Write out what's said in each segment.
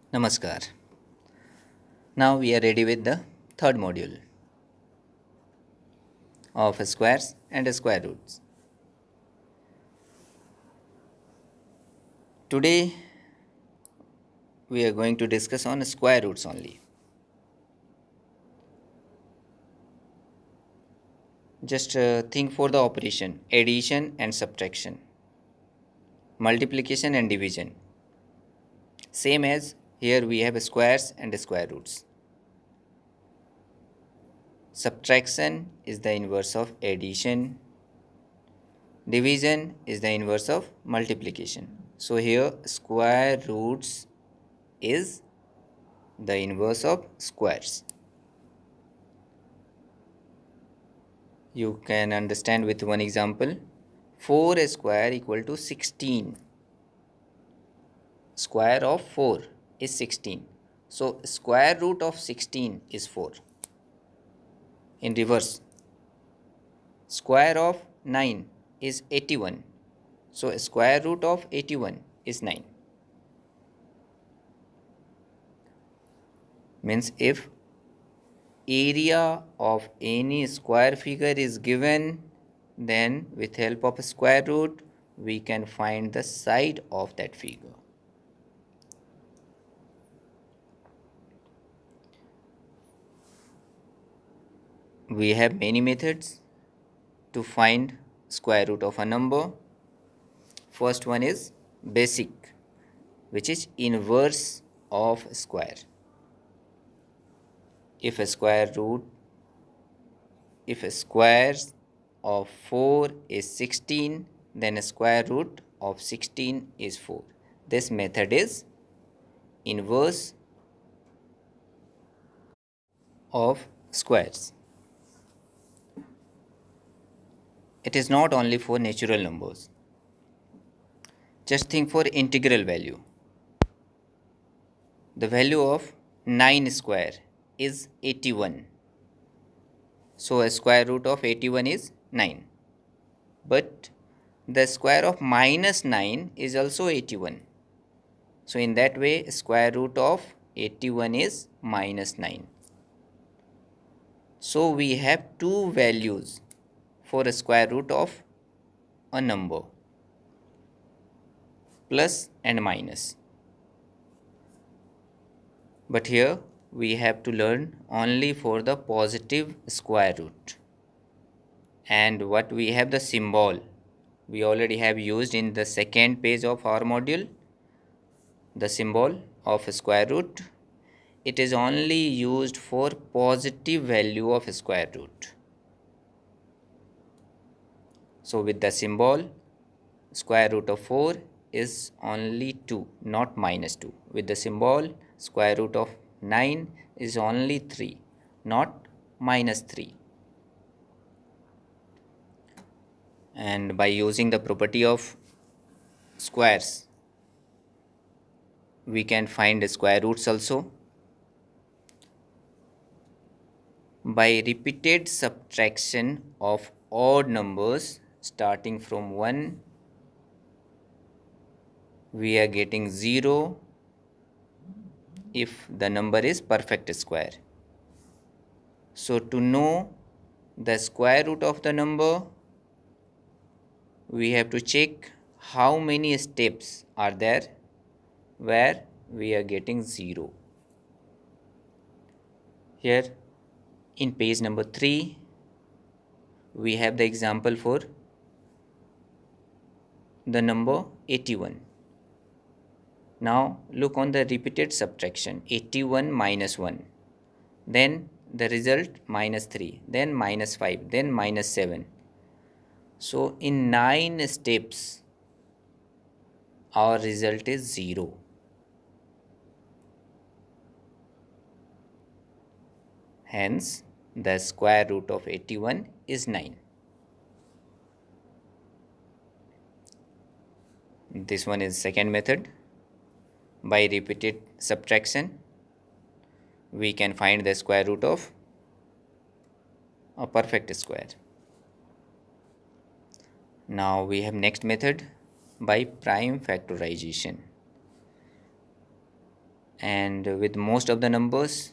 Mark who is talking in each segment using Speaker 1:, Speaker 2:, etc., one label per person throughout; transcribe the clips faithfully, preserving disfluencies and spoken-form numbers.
Speaker 1: Namaskar. Now we are ready with the third module of squares and square roots. Today we are going to discuss on square roots only. Just uh, think for the operation addition and subtraction, multiplication and division. Same as here we have squares and square roots. Subtraction is the inverse of addition. Division is the inverse of multiplication. So here square roots is the inverse of squares. You can understand with one example. four square equal to sixteen. Square of four is sixteen. So square root of sixteen is four. In reverse, square of nine is eighty-one. So square root of eighty-one is nine. Means if area of any square figure is given, then with help of square root we can find the side of that figure. We have many methods to find square root of a number. First one is basic, which is inverse of square. If a square root if a square of four is sixteen, then a square root of sixteen is four. This method is inverse of squares. It is not only for natural numbers. Just think for integral value. The value of nine square is eighty-one. So a square root of eighty-one is nine. But the square of minus nine is also eighty-one. So in that way, square root of eighty-one is minus nine. So we have two values for a square root of a number, plus and minus. But here we have to learn only for the positive square root. And what we have, the symbol we already have used in the second page of our module, the symbol of square root. It is only used for positive value of square root. So with the symbol, square root of four is only two, not minus two. With the symbol, square root of nine is only three, not minus three. And by using the property of squares, we can find square roots also. By repeated subtraction of odd numbers starting from one, we are getting zero if the number is perfect square. So to know the square root of the number, we have to check how many steps are there where we are getting zero. Here in page number three, we have the example for the number eighty-one. Now look on the repeated subtraction, eighty-one minus one, then the result minus three, then minus five, then minus seven. So in nine steps our result is zero. Hence the square root of eighty-one is nine. This one is second method. By repeated subtraction, we can find the square root of a perfect square. Now we have next method, by prime factorization. and with most of the numbers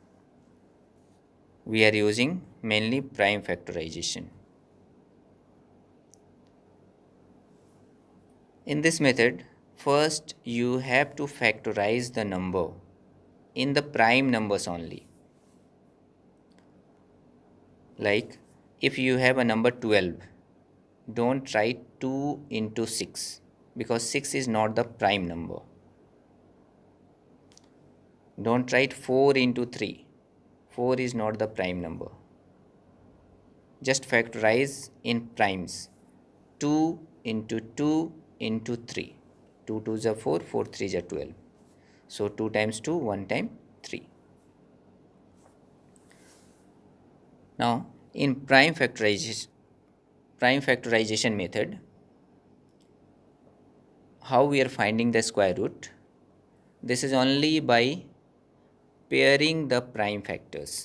Speaker 1: we are using mainly prime factorization. In this method, first you have to factorize the number in the prime numbers only. Like if you have a number twelve, don't write two into six because six is not the prime number. Don't write four into three, four is not the prime number. Just factorize in primes. two into two into three. two twos are four, four threes are twelve. So two times two, one time three. Now in prime factorization, prime factorization method, how we are finding the square root? This is only by pairing the prime factors.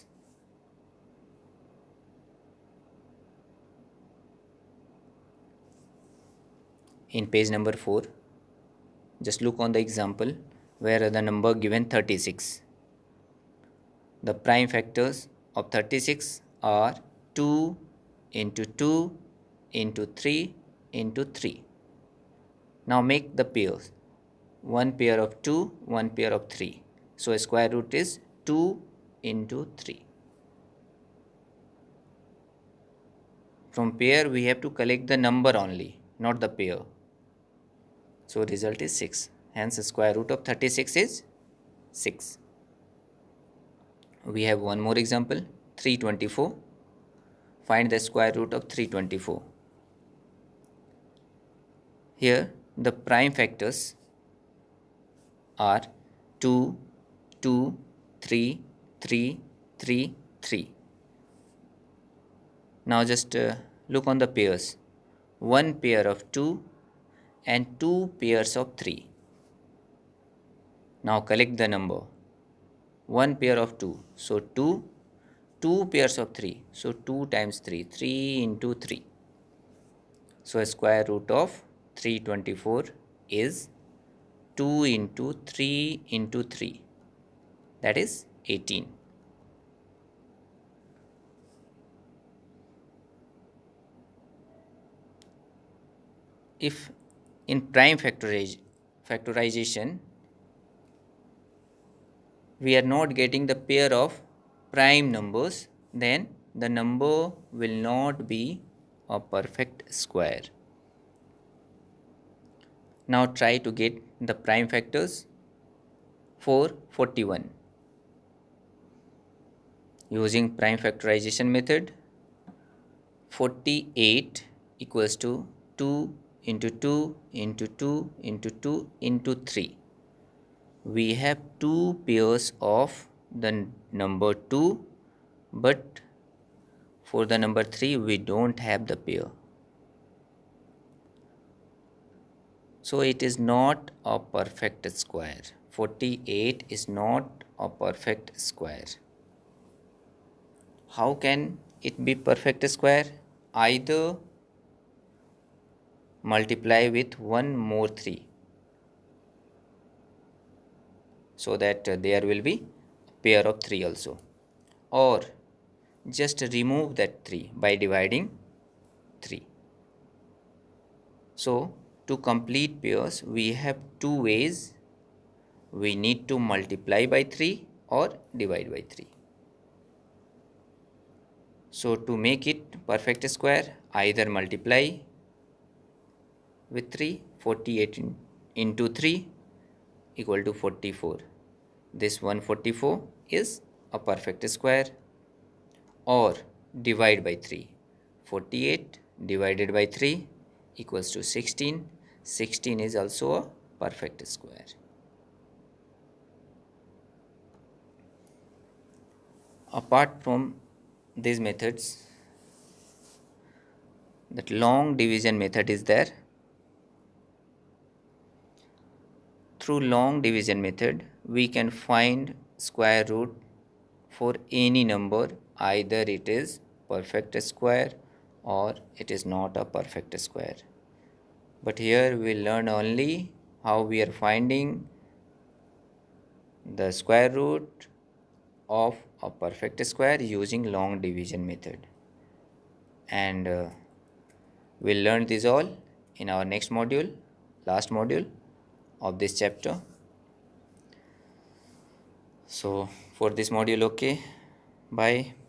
Speaker 1: In page number four, just look on the example where the number given thirty-six. The prime factors of thirty-six are two into two into three into three. Now make the pairs. One pair of two, one pair of three. So a square root is two into three. From pair we have to collect the number only, not the pair. So result is six. Hence square root of thirty-six is six. We have one more example, three hundred twenty-four. Find the square root of three hundred twenty-four. Here the prime factors are two, two, three, three, three, three. Now just uh, look on the pairs. One pair of two and two pairs of three. Now collect the number. One pair of two, so two, two pairs of three, so two times three, three into three. So a square root of three hundred twenty-four is two into three into three, that is eighteen. If in prime factoriz factorization we are not getting the pair of prime numbers, then the number will not be a perfect square. Now try to get the prime factors for forty-one. Using prime factorization method, forty-eight equals to two into two into two into two into three. We have two pairs of the number two, but for the number three we don't have the pair. So it is not a perfect square. forty-eight is not a perfect square. How can it be perfect square? Either multiply with one more three, so that uh, there will be a pair of three also, or just remove that three by dividing three. So to complete pairs we have two ways. We need to multiply by three or divide by three. So to make it perfect square, either multiply with three, forty-eight in, into three equal to forty-four. This one hundred forty-four is a perfect square, or divide by three. forty-eight divided by three equals to sixteen. sixteen is also a perfect square. Apart from these methods, that long division method is there. Through long division method we can find square root for any number, either it is perfect square or it is not a perfect square. But here we learn only how we are finding the square root of a perfect square using long division method. And uh, we'll learn this all in our next module, last module of this chapter. So for this module, okay, bye.